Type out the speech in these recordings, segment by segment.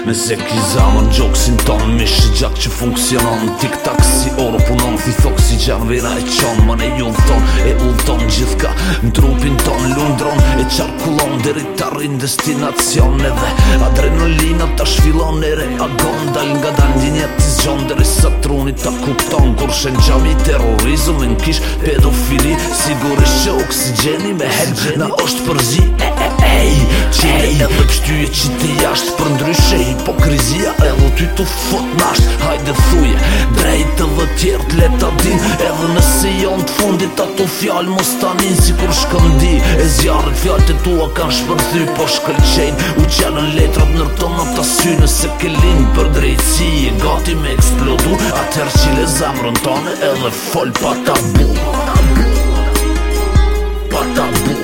Nëse ki zamën gjoksin ton Mishë gjak që funksionon Tik-tak si oro punon Thi oksigen vera e qon Ma ne ullton gjithka Në trupin ton lundron E qarkullon deri t'arrin destinacion Edhe adrenalina ta shfilon E reagon dal nga dal ndjenjet t'i zgjon Deri sa truni ta kupton Kur shen gjami terrorizm Në kish pedofili Sigurisht që oksigeni me help Na është përzi Qile edhe pështyje që ti jasht Për ndryshe hipokrizia Edhe ty të fot nasht Hajde thuje Drejt edhe tjert leta din Edhe nëse janë t'fundit Ato fjall mos tanin Si kur shkëndi E zjarët fjallët e tua kanë shpërthy Po shkëlqejnë U qenën letrat nërton në të sy Nëse ke lind për drejtësi E gati me eksplodu Atër qile zemrën tane Edhe fol pa tabu Pa tabu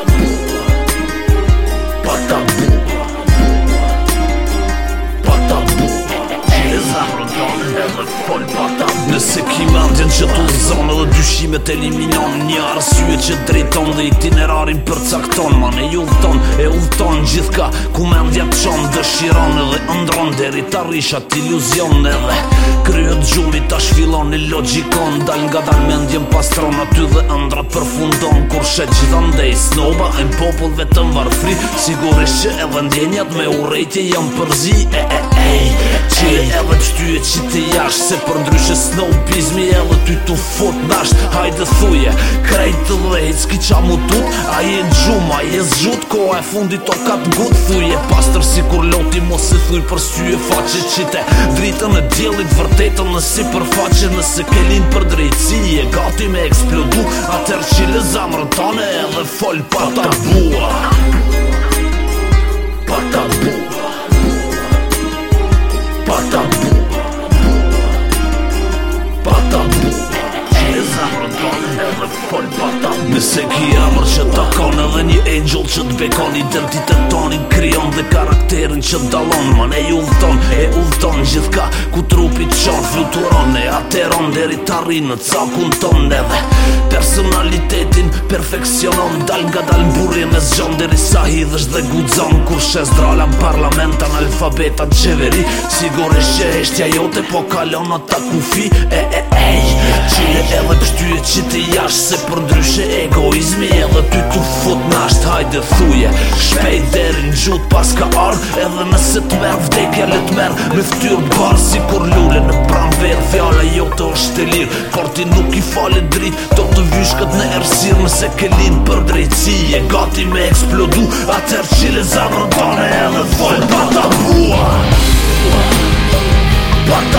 Nëse ki mendjen që t'u zonë Dhe dyshimet eliminon Një arsye që drejton Dhe itinerarin përcakton Ma ne ullton gjithka Ku mendja t'qon dëshiron Edhe ndron deri t'arrish at iluzion Edhe kryet gjumi ta shfilon E logikon Dal nga dal mendjen pastron Aty dhe ëndrat përfundon Kur shet gjithandej snoba E m'popull vetëm varfri Sigurisht që edhe ndjenjat me urejtje jam përzi Qile edhe pështyje që ti jasht Se për ndryshe snobizmi edhe ty t'u fot nasht Hajde thuje, krejt të dhejt s'ki qa mu tut A je gjum, a je zgjut, koha e fundit o ka t'gut Thuje pastër si kur loti mos se thuj për syje faqe Qite dritën e djelit vërtetën në si për faqe Nëse ke lin për drejtësi e gati me eksplodu Atër qile zamrën tane edhe fol pa tabua Pa tabua Pa tabu Pa tabu Qile zemrën tonë edhe fol pa tabu Nëse ki emër që takon edhe një angel që t'bekon Identitet tonin kryon dhe karakterin që t'dalon Ma ne ullton gjithka ku trupit qon fluturon E ateron deri t'arrin në cakun ton edhe Personalitetin perfekcionon Dal nga dal mburje me zgjon Deri sa hidhësh dhe gudzon Kur shes drala në parlament analfabeta në qeveri Sigurisht që eshtja jote po kalon ata kufi Qile edhe pështyje që ti jasht Se për ndryshe egoizmi edhe ty t'u fut nasht Hajde thuje Shpejt deri në gjut pas ka ardh Edhe nëse t'merr vdekja le t'merr Me ftyr barë si kur lule në pranver Fjala jote është e lirë Por ti nuk i fale drit Do të vyshkët në ersir Nëse ke lind për drejtësi E gati me eksplodu Atër qile zemrën tane edhe fol pa tabua Pa tabua